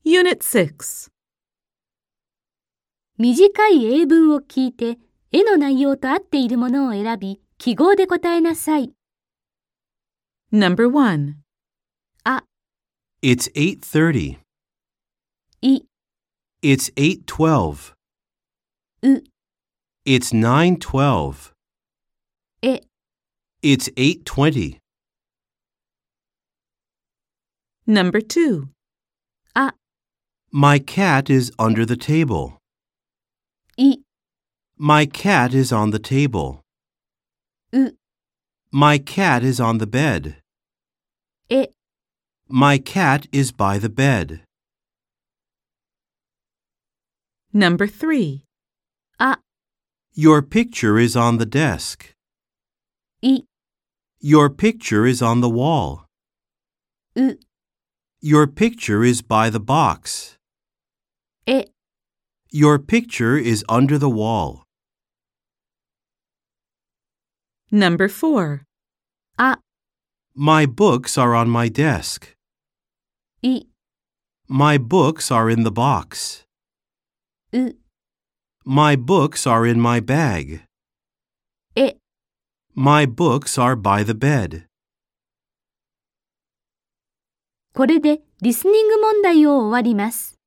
Unit 6. 短い英文を聞いて、絵の内容と合っているものを選び、記号で答えなさい。 Number 1. あ、 It's 8:30. い、 It's 8:12. う、 It's 9:12. え、 It's 8:20. Number 2. あ、 My cat is under the table. い、 My cat is on the table. う、 My cat is on the bed. え、 My cat is by the bed. Number 3. あ、 Your picture is on the desk. い、 Your picture is on the wall. う、 Your picture is by the box. え、 Your picture is under the wall. Number 4. あ、 My books are on my desk. い、 My books are in the box. う、 My books are in my bag. え。 My books are by the bed. これでリスニング問題を終わります。